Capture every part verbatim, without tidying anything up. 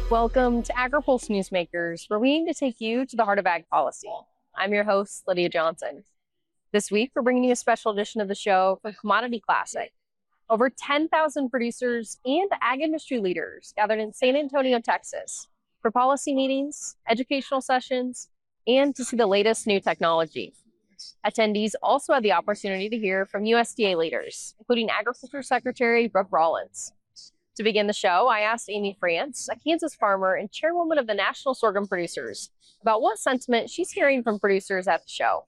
Welcome to AgriPulse Newsmakers, where we aim to take you to the heart of ag policy. I'm your host, Lydia Johnson. This week, we're bringing you a special edition of the show for Commodity Classic. Over ten thousand producers and ag industry leaders gathered in San Antonio, Texas, for policy meetings, educational sessions, and to see the latest new technology. Attendees also had the opportunity to hear from U S D A leaders, including Agriculture Secretary Brooke Rollins. To begin the show, I asked Amy France, a Kansas farmer and chairwoman of the National Sorghum Producers, about what sentiment she's hearing from producers at the show.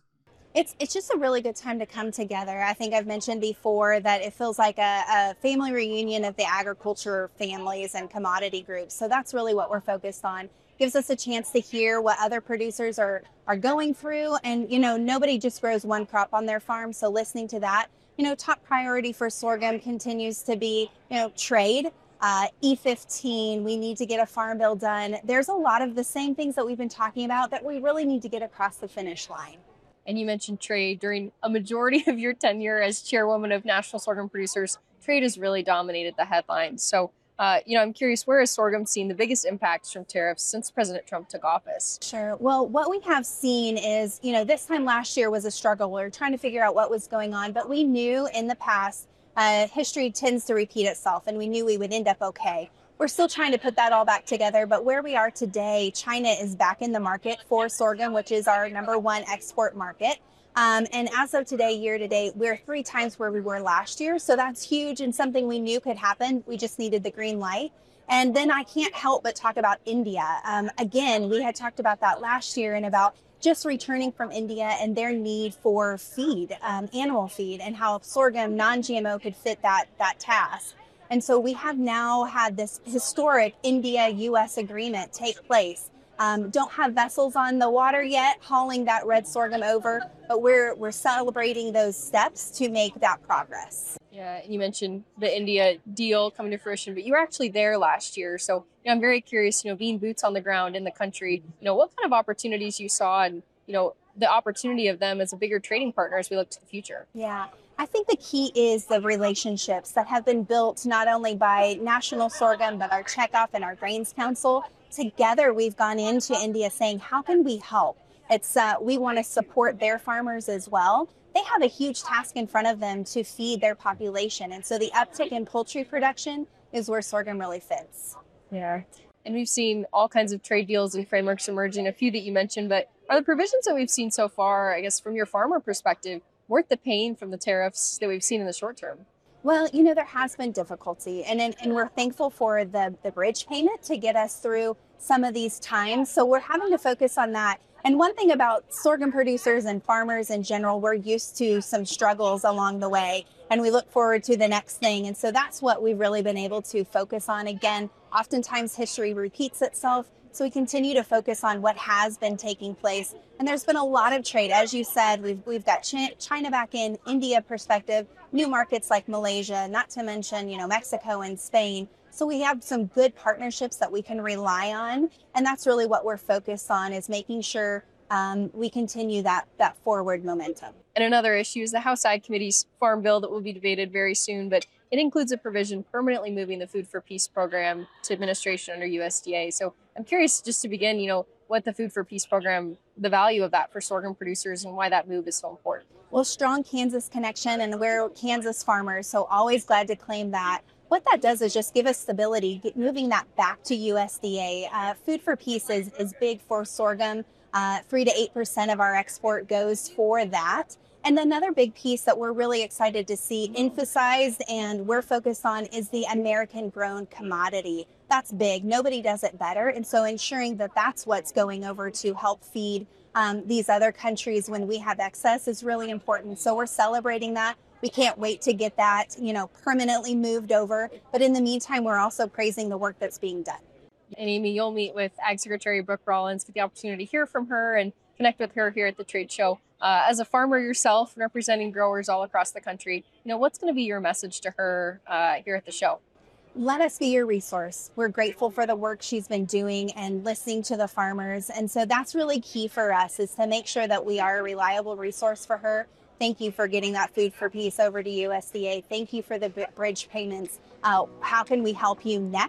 It's it's just a really good time to come together. I think I've mentioned before that it feels like a, a family reunion of the agriculture families and commodity groups. So that's really what we're focused on. Gives us a chance to hear what other producers are are going through. And, you know, nobody just grows one crop on their farm. So listening to that, you know, top priority for sorghum continues to be, you know, trade. Uh, E fifteen, we need to get a farm bill done. There's a lot of the same things that we've been talking about that we really need to get across the finish line. And you mentioned trade. During a majority of your tenure as chairwoman of National Sorghum Producers, trade has really dominated the headlines. So, uh, you know, I'm curious, where has sorghum seen the biggest impacts from tariffs since President Trump took office? Sure. Well, what we have seen is, you know, this time last year was a struggle. We were trying to figure out what was going on, but we knew in the past, uh, history tends to repeat itself, and we knew we would end up okay. We're still trying to put that all back together, but where we are today, China is back in the market for sorghum, which is our number one export market. Um, and as of today, year to date, we're three times where we were last year. So that's huge and something we knew could happen. We just needed the green light. And then I can't help but talk about India. Um, again, we had talked about that last year and about just returning from India and their need for feed, um, animal feed, and how sorghum, non-G M O, could fit that, that task. And so we have now had this historic India U S agreement take place. Um, don't have vessels on the water yet hauling that red sorghum over, but we're we're celebrating those steps to make that progress. Yeah, you mentioned the India deal coming to fruition, but you were actually there last year. So, you know, I'm very curious, you know, being boots on the ground in the country, you know, what kind of opportunities you saw and, you know, the opportunity of them as a bigger trading partner as we look to the future. Yeah, I think the key is the relationships that have been built not only by National Sorghum, but our Checkoff and our Grains Council. Together, we've gone into India saying, how can we help? It's uh, we want to support their farmers as well. They have a huge task in front of them to feed their population. And so the uptick in poultry production is where sorghum really fits. Yeah. And we've seen all kinds of trade deals and frameworks emerging, a few that you mentioned, but are the provisions that we've seen so far, I guess, from your farmer perspective, worth the pain from the tariffs that we've seen in the short term? Well, you know, there has been difficulty, and, and and we're thankful for the, the bridge payment to get us through some of these times. So we're having to focus on that. And one thing about sorghum producers and farmers in general, we're used to some struggles along the way, and we look forward to the next thing. And so that's what we've really been able to focus on. Again, oftentimes history repeats itself. So we continue to focus on what has been taking place. And there's been a lot of trade. As you said, we've we've got China back in, India perspective, new markets like Malaysia, not to mention, you know, Mexico and Spain. So we have some good partnerships that we can rely on. And that's really what we're focused on, is making sure um, we continue that, that forward momentum. And another issue is the House Ag Committee's farm bill that will be debated very soon, but it includes a provision permanently moving the Food for Peace program to administration under U S D A. So I'm curious, just to begin, you know, what the Food for Peace program, the value of that for sorghum producers and why that move is so important. Well, strong Kansas connection, and we're Kansas farmers, so always glad to claim that. What that does is just give us stability, get, moving that back to U S D A. Uh, Food for Peace is, is big for sorghum. Uh, three to eight percent of our export goes for that. And another big piece that we're really excited to see emphasized and we're focused on is the American grown commodity. That's big. Nobody does it better. And so ensuring that that's what's going over to help feed um, these other countries when we have excess is really important. So we're celebrating that. We can't wait to get that, you know, permanently moved over. But in the meantime, we're also praising the work that's being done. And Amy, you'll meet with Ag Secretary Brooke Rollins, get the opportunity to hear from her and connect with her here at the trade show. Uh, as a farmer yourself, representing growers all across the country, you know, what's going to be your message to her uh, here at the show? Let us be your resource. We're grateful for the work she's been doing and listening to the farmers. And so that's really key for us, is to make sure that we are a reliable resource for her. Thank you for getting that Food for Peace over to U S D A. Thank you for the bridge payments. Uh, how can we help you next?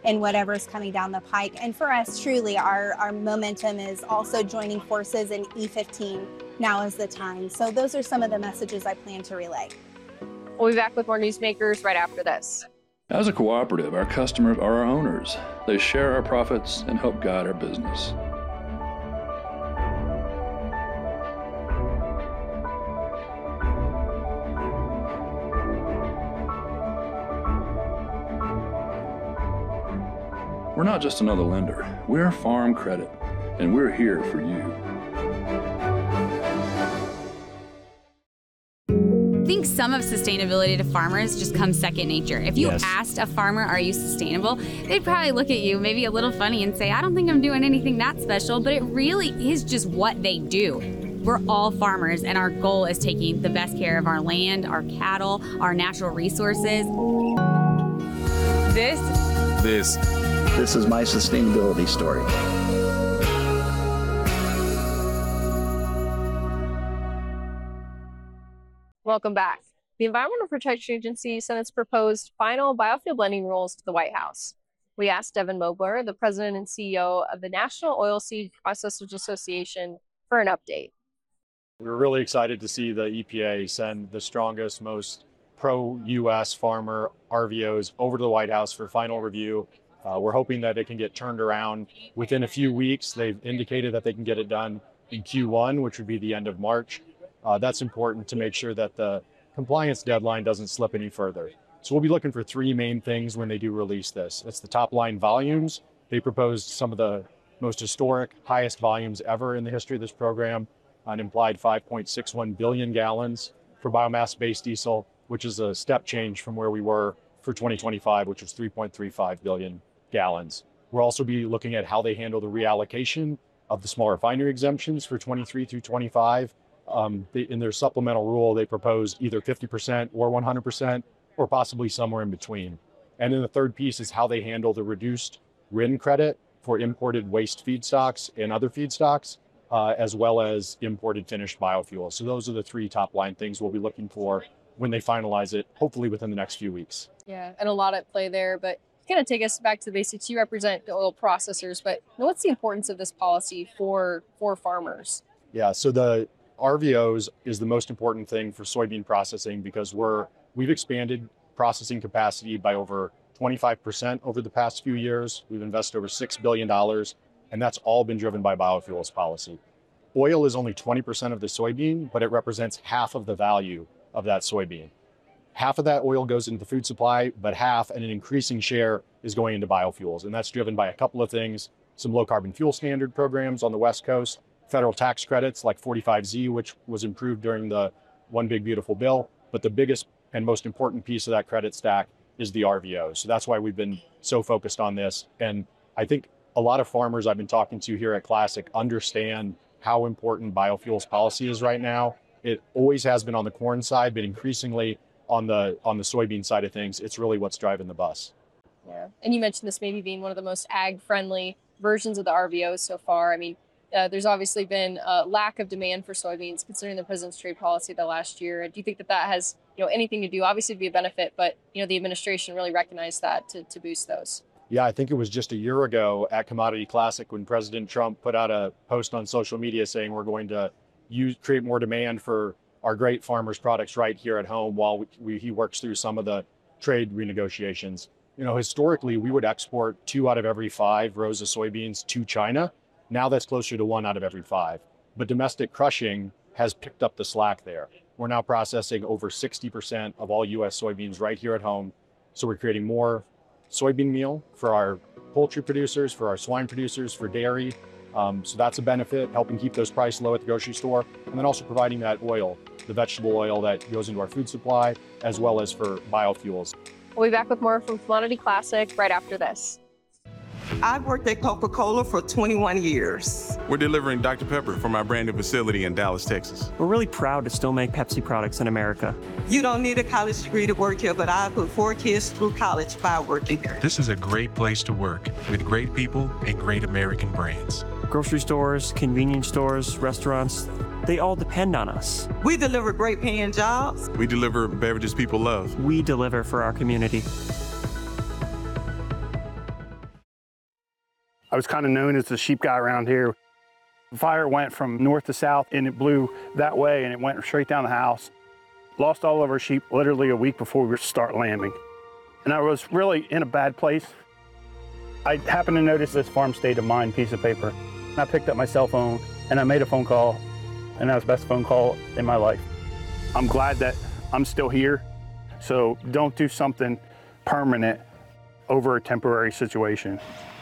in whatever's coming down the pike. And for us, truly, our, our momentum is also joining forces in E fifteen. Now is the time. So those are some of the messages I plan to relay. We'll be back with more newsmakers right after this. As a cooperative, our customers are our owners. They share our profits and help guide our business. We're not just another lender. We're Farm Credit, and we're here for you. I think some of sustainability to farmers just comes second nature. If you Yes. asked a farmer, are you sustainable? They'd probably look at you maybe a little funny and say, I don't think I'm doing anything that special, but it really is just what they do. We're all farmers, and our goal is taking the best care of our land, our cattle, our natural resources. This, This This is my sustainability story. Welcome back. The Environmental Protection Agency sent its proposed final biofuel blending rules to the White House. We asked Devin Mobler, the president and C E O of the National Oilseed Processors Association, for an update. We were really excited to see the E P A send the strongest, most pro-U S farmer R V Os over to the White House for final review. Uh, we're hoping that it can get turned around within a few weeks. They've indicated that they can get it done in Q one, which would be the end of March. Uh, that's important to make sure that the compliance deadline doesn't slip any further. So we'll be looking for three main things when they do release this. It's the top line volumes. They proposed some of the most historic, highest volumes ever in the history of this program, an implied five point six one billion gallons for biomass-based diesel, which is a step change from where we were for twenty twenty-five, which was three point three five billion gallons. We'll also be looking at how they handle the reallocation of the small refinery exemptions for twenty-three through twenty-five. Um, they, in their supplemental rule, they proposed either fifty percent or one hundred percent, or possibly somewhere in between. And then the third piece is how they handle the reduced R I N credit for imported waste feedstocks and other feedstocks, uh, as well as imported finished biofuels. So those are the three top line things we'll be looking for when they finalize it, hopefully within the next few weeks. Yeah, and a lot at play there, but kind of take us back to the basics. You represent the oil processors, but what's the importance of this policy for for farmers? Yeah, so the R V Os is the most important thing for soybean processing because we're we've expanded processing capacity by over twenty-five percent over the past few years. We've invested over six billion dollars, and that's all been driven by biofuels policy. Oil is only twenty percent of the soybean, but it represents half of the value of that soybean. Half of that oil goes into the food supply, but half, and an increasing share, is going into biofuels. And that's driven by a couple of things: some low carbon fuel standard programs on the West Coast, federal tax credits like forty-five Z, which was improved during the One Big Beautiful Bill. But the biggest and most important piece of that credit stack is the R V O. So that's why we've been so focused on this. And I think a lot of farmers I've been talking to here at Classic understand how important biofuels policy is right now. It always has been on the corn side, but increasingly on the on the soybean side of things, it's really what's driving the bus. Yeah, and you mentioned this maybe being one of the most ag-friendly versions of the R V Os so far. I mean, uh, there's obviously been a lack of demand for soybeans considering the president's trade policy the last year. Do you think that that has, you know, anything to do, obviously to be a benefit, but, you know, the administration really recognized that to, to boost those? Yeah, I think it was just a year ago at Commodity Classic when President Trump put out a post on social media saying we're going to use, create more demand for our great farmers' products right here at home while we, we, he works through some of the trade renegotiations. You know, historically, we would export two out of every five rows of soybeans to China. Now that's closer to one out of every five. But domestic crushing has picked up the slack there. We're now processing over sixty percent of all U S soybeans right here at home. So we're creating more soybean meal for our poultry producers, for our swine producers, for dairy. Um, so that's a benefit, helping keep those prices low at the grocery store. And then also providing that oil, the vegetable oil that goes into our food supply, as well as for biofuels. We'll be back with more from Commodity Classic right after this. I've worked at Coca-Cola for twenty-one years. We're delivering Doctor Pepper from our brand new facility in Dallas, Texas. We're really proud to still make Pepsi products in America. You don't need a college degree to work here, but I put four kids through college by working here. This is a great place to work with great people and great American brands. Grocery stores, convenience stores, restaurants, they all depend on us. We deliver great paying jobs. We deliver beverages people love. We deliver for our community. I was kind of known as the sheep guy around here. The fire went from north to south and it blew that way and it went straight down the house. Lost all of our sheep literally a week before we were to start lambing. And I was really in a bad place. I happened to notice this farm state of mind piece of paper. And I picked up my cell phone and I made a phone call, and that was the best phone call in my life. I'm glad that I'm still here, so don't do something permanent over a temporary situation.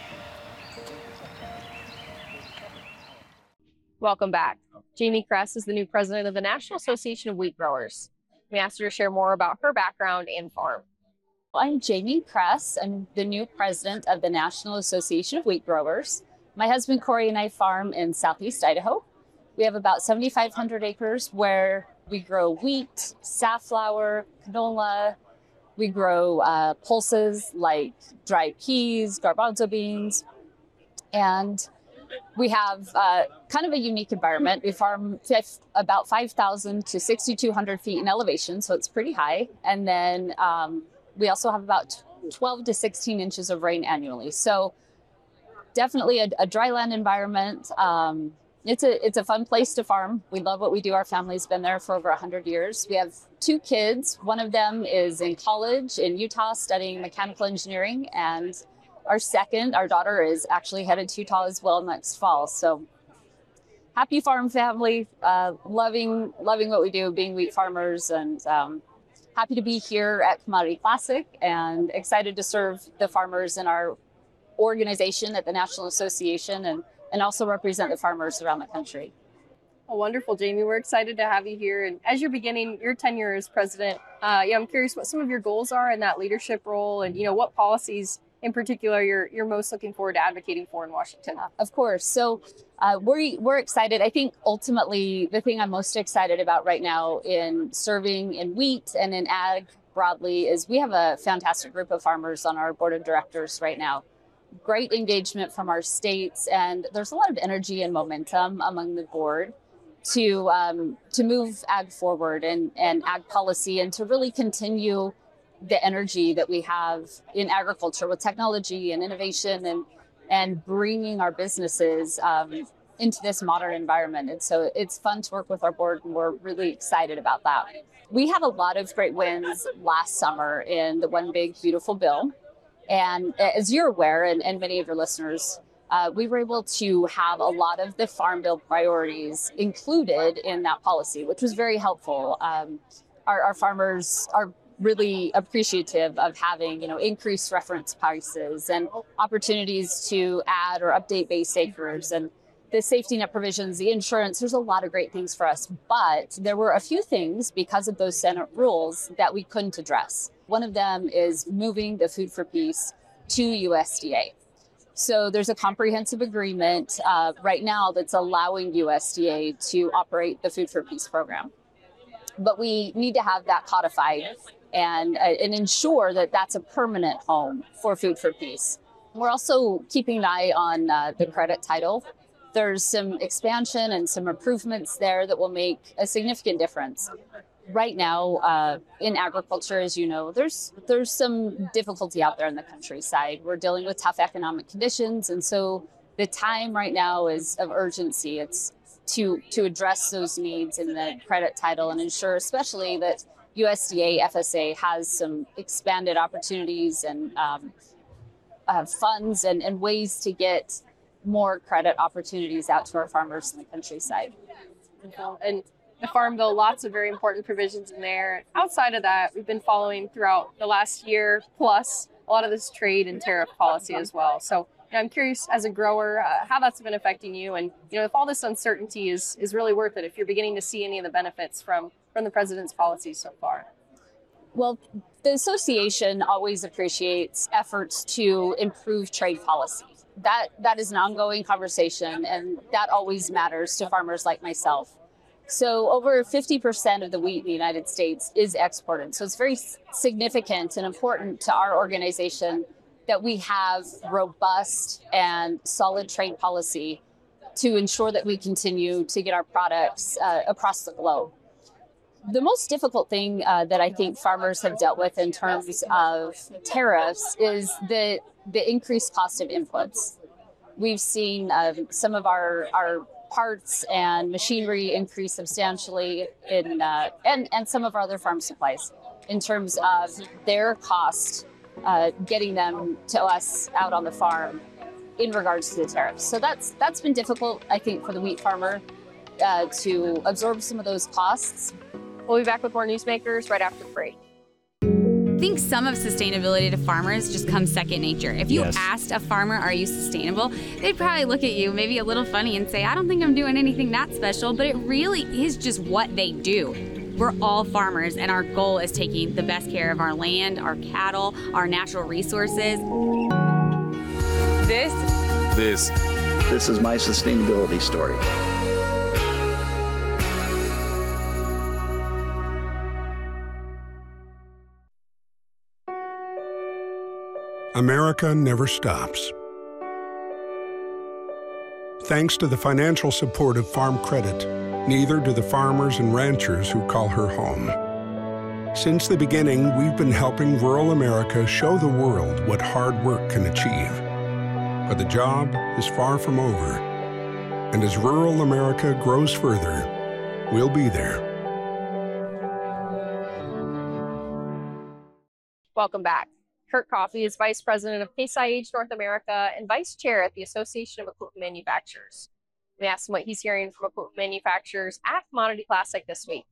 Welcome back. Jamie Kress is the new president of the National Association of Wheat Growers. We asked her to share more about her background and farm. I'm Jamie Kress. I'm the new president of the National Association of Wheat Growers. My husband Corey and I farm in southeast Idaho. We have about seventy-five hundred acres where we grow wheat, safflower, canola. We grow uh, pulses like dried peas, garbanzo beans, and we have uh, kind of a unique environment. We farm about five thousand to six thousand two hundred feet in elevation, so it's pretty high. And then um, we also have about twelve to sixteen inches of rain annually. So definitely a, a dry land environment. Um, it's a it's a fun place to farm. We love what we do. Our family's been there for over one hundred years. We have two kids. One of them is in college in Utah studying mechanical engineering, and our second, our daughter, is actually headed to Utah as well next fall. So happy farm family, uh, loving loving what we do, being wheat farmers, and um, happy to be here at Commodity Classic and excited to serve the farmers in our organization at the National Association and, and also represent the farmers around the country. Oh, wonderful, Jamie. We're excited to have you here. And as you're beginning your tenure as president, uh, yeah, I'm curious what some of your goals are in that leadership role, and you know what policies in particular you're you're most looking forward to advocating for in Washington. Uh, of course. So uh, we're we're excited. I think ultimately the thing I'm most excited about right now in serving in wheat and in ag broadly is we have a fantastic group of farmers on our board of directors right now. Great engagement from our states, and there's a lot of energy and momentum among the board to um, to move ag forward and, and ag policy, and to really continue the energy that we have in agriculture with technology and innovation, and and bringing our businesses um, into this modern environment. And so it's fun to work with our board, and we're really excited about that. We had a lot of great wins last summer in the One Big Beautiful Bill. And as you're aware, and, and many of your listeners, uh, we were able to have a lot of the Farm Bill priorities included in that policy, which was very helpful. Um, our, our farmers are really appreciative of having, you know, increased reference prices and opportunities to add or update base acres, and the safety net provisions, the insurance. There's a lot of great things for us, but there were a few things because of those Senate rules that we couldn't address. One of them is moving the Food for Peace to U S D A. So there's a comprehensive agreement uh, right now that's allowing U S D A to operate the Food for Peace program. But we need to have that codified and, uh, and ensure that that's a permanent home for Food for Peace. We're also keeping an eye on uh, the credit title. There's some expansion and some improvements there that will make a significant difference. Right now, uh, in agriculture, as you know, there's there's some difficulty out there in the countryside. We're dealing with tough economic conditions, and so the time right now is of urgency. It's to to address those needs in the credit title and ensure, especially that U S D A F S A has some expanded opportunities and um, uh, funds and, and ways to get more credit opportunities out to our farmers in the countryside. And the Farm Bill, lots of very important provisions in there. Outside of that, we've been following throughout the last year plus a lot of this trade and tariff policy as well. So you know, I'm curious as a grower uh, how that's been affecting you, and you know if all this uncertainty is is really worth it, if you're beginning to see any of the benefits from from the president's policies so far. Well, the association always appreciates efforts to improve trade policy. That that is an ongoing conversation, and that always matters to farmers like myself. So over fifty percent of the wheat in the United States is exported. So it's very significant and important to our organization that we have robust and solid trade policy to ensure that we continue to get our products uh, across the globe. The most difficult thing uh, that I think farmers have dealt with in terms of tariffs is the, the increased cost of inputs. we've seen uh, some of our, our parts and machinery increase substantially in, uh, and, and some of our other farm supplies in terms of their cost, uh, getting them to us out on the farm in regards to the tariffs. So that's that's been difficult, I think, for the wheat farmer uh, to absorb some of those costs. We'll be back with more newsmakers right after the break. I think some of sustainability to farmers just comes second nature. If you Yes. asked a farmer, are you sustainable? They'd probably look at you maybe a little funny and say, I don't think I'm doing anything that special, but it really is just what they do. We're all farmers, and our goal is taking the best care of our land, our cattle, our natural resources. This This This is my sustainability story. America never stops. Thanks to the financial support of Farm Credit, neither do the farmers and ranchers who call her home. Since the beginning, we've been helping rural America show the world what hard work can achieve. But the job is far from over. And as rural America grows further, we'll be there. Welcome back. Kurt Coffey is Vice President of Case I H North America and Vice Chair at the Association of Equipment Manufacturers. We asked him what he's hearing from equipment manufacturers at Commodity Classic this week.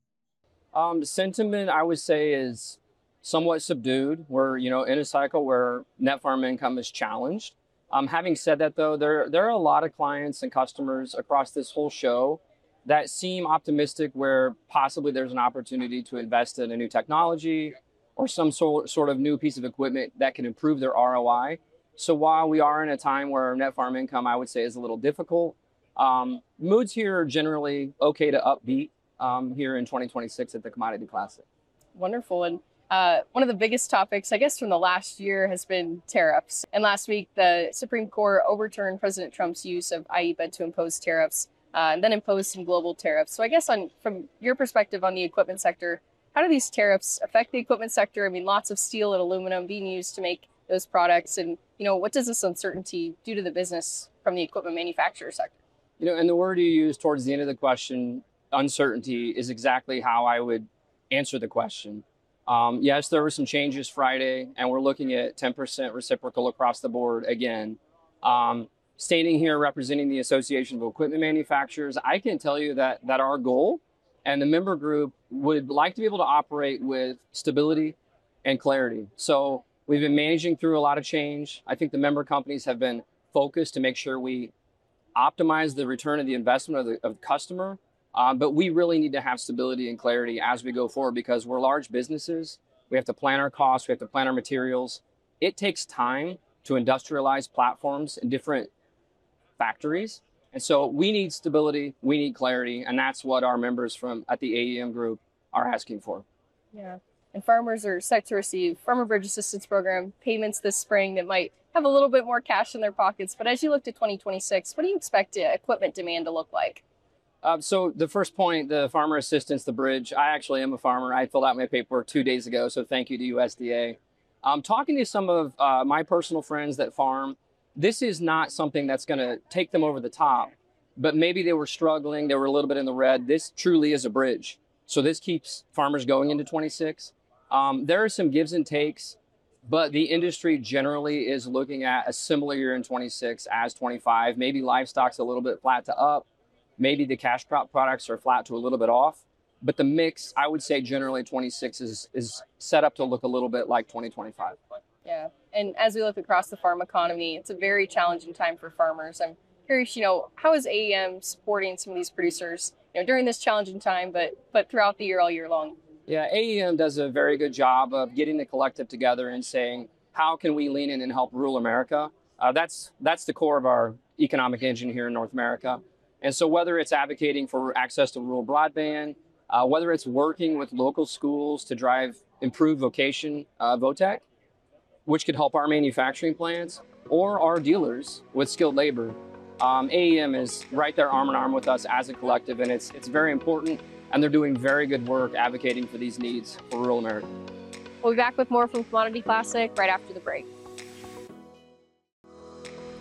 Um, sentiment, I would say, is somewhat subdued. We're, you know, in a cycle where net farm income is challenged. Um, having said that, though, there, there are a lot of clients and customers across this whole show that seem optimistic where possibly there's an opportunity to invest in a new technology or some sort, sort of new piece of equipment that can improve their R O I. So while we are in a time where net farm income, I would say, is a little difficult, um, moods here are generally okay to upbeat um, here in twenty twenty-six at the Commodity Classic. Wonderful. And uh, one of the biggest topics, I guess, from the last year has been tariffs. And last week, the Supreme Court overturned President Trump's use of I E P A to impose tariffs uh, and then imposed some global tariffs. So I guess on from your perspective on the equipment sector, how do these tariffs affect the equipment sector? I mean, lots of steel and aluminum being used to make those products. And, you know, what does this uncertainty do to the business from the equipment manufacturer sector? You know, and the word you used towards the end of the question, uncertainty, is exactly how I would answer the question. Um, yes, there were some changes Friday, and we're looking at ten percent reciprocal across the board again. Um, standing here representing the Association of Equipment Manufacturers, I can tell you that that our goal and the member group would like to be able to operate with stability and clarity. So we've been managing through a lot of change. I think the member companies have been focused to make sure we optimize the return of the investment of the, of the customer. Um, but we really need to have stability and clarity as we go forward because we're large businesses. We have to plan our costs. We have to plan our materials. It takes time to industrialize platforms in different factories. And so we need stability, we need clarity, and that's what our members from at the A E M group are asking for. Yeah, and farmers are set to receive Farmer Bridge Assistance Program payments this spring that might have a little bit more cash in their pockets. But as you look to twenty twenty-six, what do you expect uh, equipment demand to look like? Uh, so the first point, the farmer assistance, the bridge, I actually am a farmer. I filled out my paperwork two days ago, so thank you to U S D A. I'm talking to some of uh, my personal friends that farm. This is not something that's going to take them over the top, but maybe they were struggling. They were a little bit in the red. This truly is a bridge. So this keeps farmers going into twenty-six. Um, there are some gives and takes, but the industry generally is looking at a similar year in twenty-six as twenty-five. Maybe livestock's a little bit flat to up. Maybe the cash crop products are flat to a little bit off. But the mix, I would say generally twenty-six is, is set up to look a little bit like twenty twenty-five. Yeah, and as we look across the farm economy, it's a very challenging time for farmers. I'm curious, you know, how is A E M supporting some of these producers, you know, during this challenging time, but but throughout the year, all year long? Yeah, A E M does a very good job of getting the collective together and saying, how can we lean in and help rural America? Uh, that's that's the core of our economic engine here in North America. And so whether it's advocating for access to rural broadband, uh, whether it's working with local schools to drive improved vocation, uh, VOTEC, which could help our manufacturing plants, or our dealers with skilled labor, um, A E M is right there arm in arm with us as a collective, and it's, it's very important, and they're doing very good work advocating for these needs for rural America. We'll be back with more from Commodity Classic right after the break.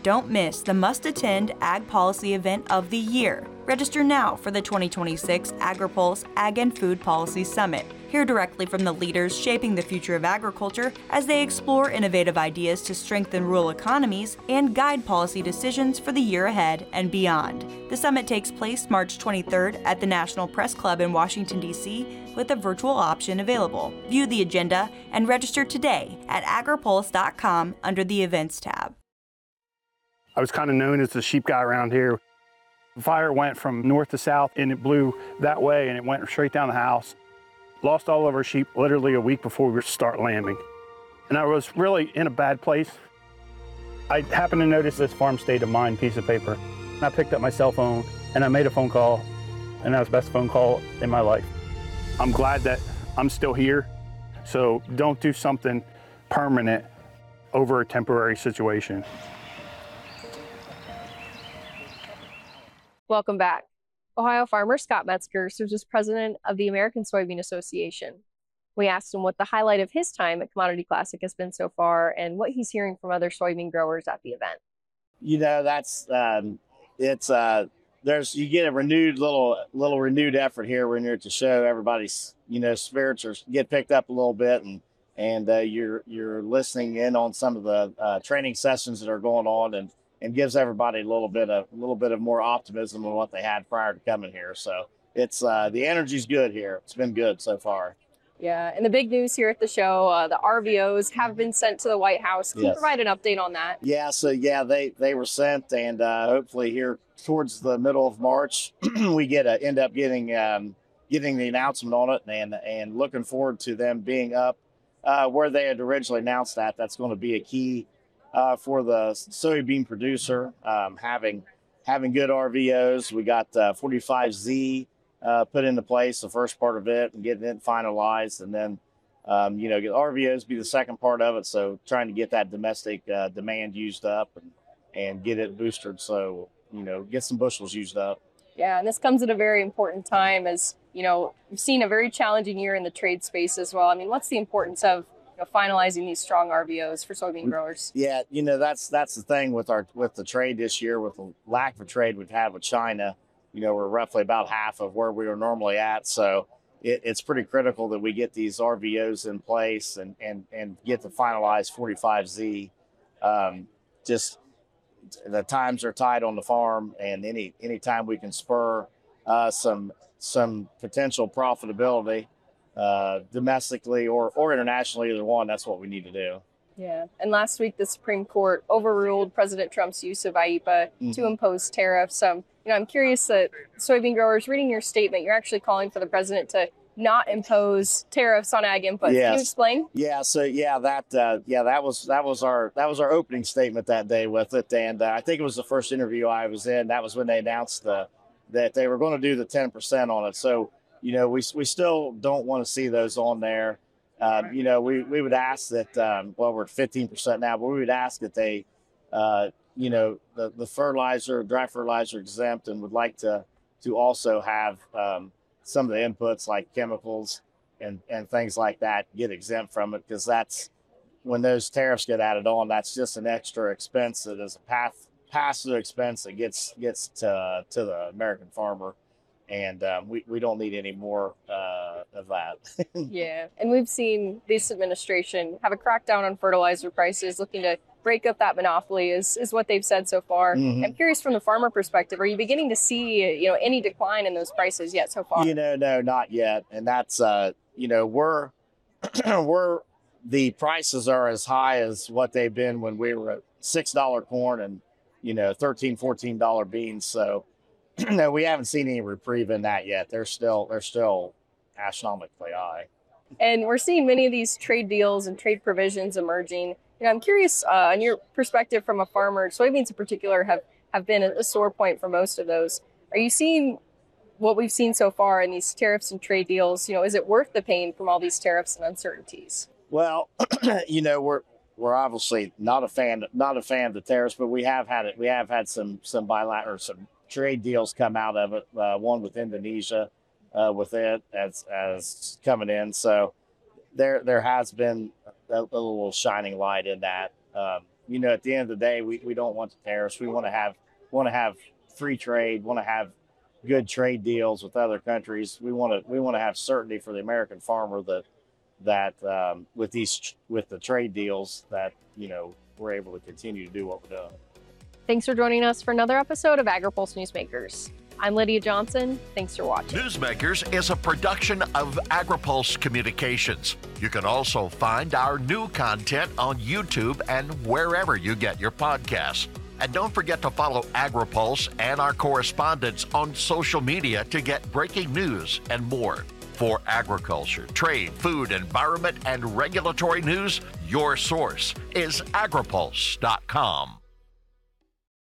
Don't miss the must-attend Ag Policy event of the year. Register now for the twenty twenty-six AgriPulse Ag and Food Policy Summit. Hear directly from the leaders shaping the future of agriculture as they explore innovative ideas to strengthen rural economies and guide policy decisions for the year ahead and beyond. The summit takes place March twenty-third at the National Press Club in Washington, D C, with a virtual option available. View the agenda and register today at agripulse dot com under the Events tab. I was kind of known as the sheep guy around here. The fire went from north to south and it blew that way and it went straight down the house. Lost all of our sheep literally a week before we were to start lambing. And I was really in a bad place. I happened to notice this farm state of mind piece of paper. And I picked up my cell phone and I made a phone call, and that was the best phone call in my life. I'm glad that I'm still here. So don't do something permanent over a temporary situation. Welcome back. Ohio farmer Scott Metzger serves as president of the American Soybean Association. We asked him what the highlight of his time at Commodity Classic has been so far and what he's hearing from other soybean growers at the event. You know, that's, um, it's, uh, there's, you get a renewed little, little renewed effort here when you're at the show. Everybody's, you know, spirits are get picked up a little bit, and, and, uh, you're, you're listening in on some of the, uh, training sessions that are going on, and, and gives everybody a little bit of, a little bit of more optimism than what they had prior to coming here. So it's, uh, the energy's good here. It's been good so far. Yeah, and the big news here at the show, uh, the R V Os have been sent to the White House. Can Yes. you provide an update on that? Yeah, so yeah, they, they were sent, and uh, hopefully here towards the middle of March, we get a, end up getting um, getting the announcement on it, and and looking forward to them being up uh, where they had originally announced that. That's going to be a key uh, for the soybean producer, um, having having good R V Os. We got uh, forty-five Z uh, put into place, the first part of it, and getting it finalized, and then Um, you know, get R V Os be the second part of it. So trying to get that domestic uh, demand used up and, and get it boosted. So, you know, get some bushels used up. Yeah, and this comes at a very important time as, you know, we've seen a very challenging year in the trade space as well. I mean, what's the importance of, you know, finalizing these strong R V Os for soybean growers? Yeah, you know, that's that's the thing with our with the trade this year, with the lack of trade we've had with China. You know, we're roughly about half of where we were normally at. So It, it's pretty critical that we get these R V Os in place and and and get the finalized forty-five Z. Um, just the times are tight on the farm, and any any time we can spur uh, some some potential profitability uh, domestically or or internationally, either one, that's what we need to do. Yeah, and last week the Supreme Court overruled President Trump's use of I E P A Mm-hmm. to impose tariffs. Um, you know, I'm curious that soybean growers, reading your statement, you're actually calling for the president to not impose tariffs on ag inputs. Yes. Can you explain? Yeah, so yeah, that uh, yeah, that was that was our that was our opening statement that day with it, and uh, I think it was the first interview I was in. That was when they announced the that they were going to do the ten percent on it. So you know, we we still don't want to see those on there. Um, you know, we we would ask that. Um, well, we're at fifteen percent now, but we would ask that they, uh, you know, the the fertilizer, dry fertilizer exempt, and would like to to also have um, some of the inputs like chemicals and, and things like that get exempt from it, because that's when those tariffs get added on, that's just an extra expense that is a path pass-through expense that gets gets to to the American farmer, and um, we, we don't need any more uh, of that. Yeah, and we've seen this administration have a crackdown on fertilizer prices, looking to break up that monopoly is, is what they've said so far. Mhm. I'm curious from the farmer perspective, are you beginning to see, you know, any decline in those prices yet so far? You know, no, not yet. And that's, uh, you know, we're, we're, the prices are as high as what they've been when we were at six dollar corn and, you know, thirteen, fourteen dollar beans. So, no, we haven't seen any reprieve in that yet. They're still, they're still astronomically high. And we're seeing many of these trade deals and trade provisions emerging. You know, I'm curious uh, on your perspective from a farmer. Soybeans in particular have, have been a sore point for most of those. Are you seeing what we've seen so far in these tariffs and trade deals? You know, is it worth the pain from all these tariffs and uncertainties? Well, you know, we're we're obviously not a fan not a fan of the tariffs, but we have had it. We have had some some bilateral or some trade deals come out of it. Uh, one with Indonesia, uh, with it as as coming in. So there there has been a, a little shining light in that. Um, you know, at the end of the day, we, we don't want the tariffs. We want to have want to have free trade, want to have good trade deals with other countries. We want to we want to have certainty for the American farmer that that um, with these with the trade deals that, you know, we're able to continue to do what we're doing. Thanks for joining us for another episode of AgriPulse Newsmakers. I'm Lydia Johnson. Thanks for watching. Newsmakers is a production of AgriPulse Communications. You can also find our new content on YouTube and wherever you get your podcasts. And don't forget to follow AgriPulse and our correspondents on social media to get breaking news and more. For agriculture, trade, food, environment, and regulatory news, your source is agripulse dot com.